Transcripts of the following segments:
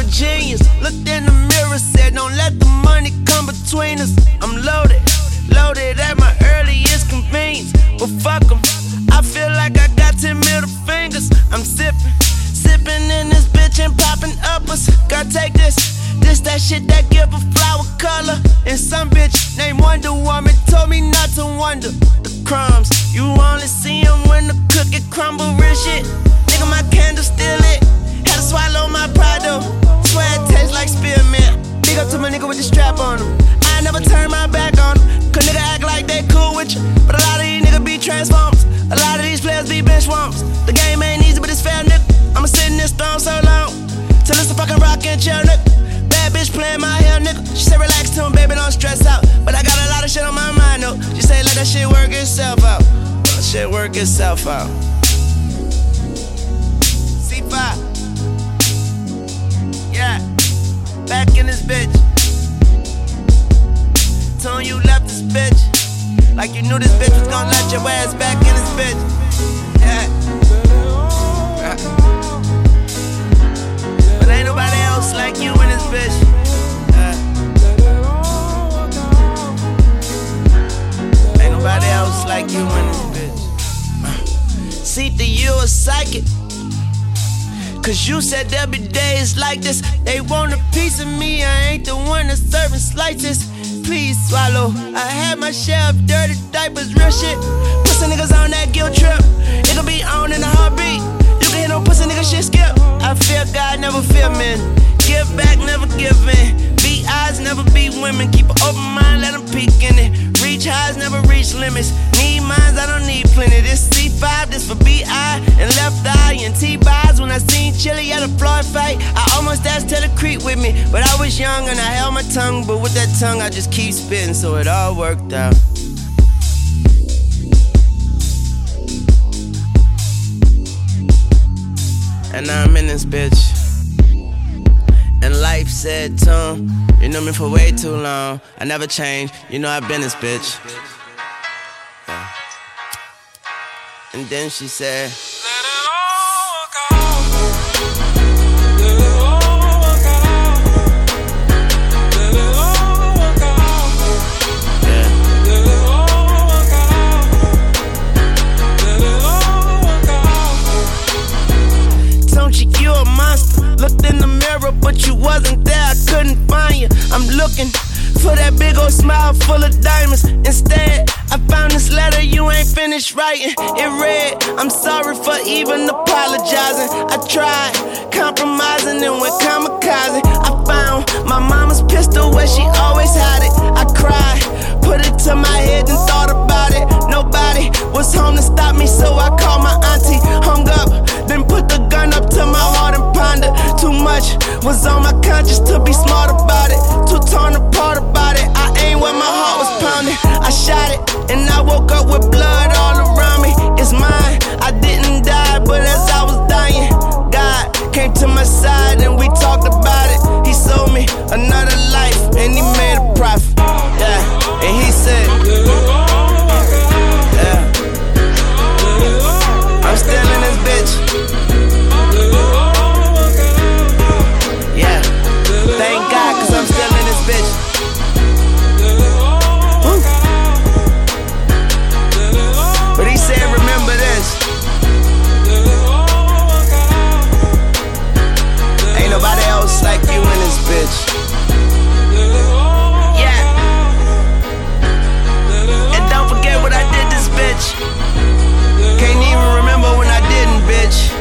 genius. Looked in the mirror, said don't let the money come between us. I'm loaded, loaded at my earliest convenience. But fuck 'em, I feel like I got 10 middle fingers. I'm sipping in this bitch and popping uppers. Gotta take this that shit that give a flower color. And some bitch named Wonder Woman told me not to wonder. The crumbs, you only see them when the cookie crumble. Real shit, nigga, my candle still lit. Had to swallow my pride though. Swear it tastes like spearmint. Big up to my nigga with the strap on him. I never turn my back on him. Cause nigga act like they cool with you, but a lot of these niggas be transformers. A lot of these players be bench swamps. The game ain't easy, but it's fair, nigga. I'ma sit in this throne so long till it's a fucking rockin' chair, nigga. Bad bitch playing my hair, nigga. She said relax to him, baby, don't stress out. But I got a lot of shit on my mind, though. She said let that shit work itself out. Let that shit work itself out. C5. Yeah. Back in this bitch. Told you left this bitch. Like you knew this bitch was gonna let your ass back in this bitch. Yeah. But ain't nobody else like you in this bitch. Ain't nobody else like you in this bitch. See that you a psychic. Cause you said there'll be days like this. They want a piece of me, I ain't the one that's serving slices. Please swallow. I had my share of dirty diapers, real shit. Pussy niggas on that guilt trip. It could be on in a heartbeat. You can hear no pussy nigga shit skip. I fear God, never fear men. Give back, never give in. Beat eyes, never beat women. Keep an open mind, let them peek in it. Reach highs, never reach limits. Need minds, I don't need plenty. This C5, this for B.I. and left eye and T-Buys. When I seen Chili at a Floyd fight, I almost asked her to creep with me. But I was young and I held my tongue. But with that tongue, I just keep spitting, so it all worked out. And now I'm in this bitch. And life said to him, you know me for way too long. I never changed, you know I've been this bitch. Yeah. And then she said, let it all go. Let it all go. Let it all go. Yeah. Let it all go. Let it all go. Don't you a monster? Looked in the mirror, but you wasn't there, I couldn't find you. I'm looking for that big old smile full of diamonds. Instead, I found this letter you ain't finished writing. It read, I'm sorry for even apologizing. I tried compromising and went kamikaze. I found my mama's pistol where she always had it. I cried, put it to my head and thought about it. Nobody was home to stop me, so I called my auntie. Hung up, then put the gun up to my heart and pondered. Too much was on my conscience to be smart about it. Too torn apart about it. I aimed where my heart was pounding. I shot it, and I woke up with blood all around me. It's mine, I didn't die, but as I was dying, God came to my side and we talked about it. He sold me another life, and he made a profit. Yeah, and he said, yeah, I'm still in this bitch. Yeah, thank God, cause I'm still in this bitch. Woo. But he said, remember this. Ain't nobody else like you in this bitch. Yeah. And don't forget what I did this bitch. Can't even remember when I didn't, bitch.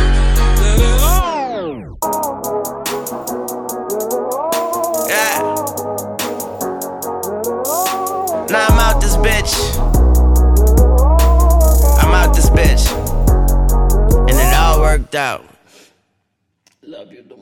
Yeah. Now I'm out this bitch. I'm out this bitch. And it all worked out. Love you,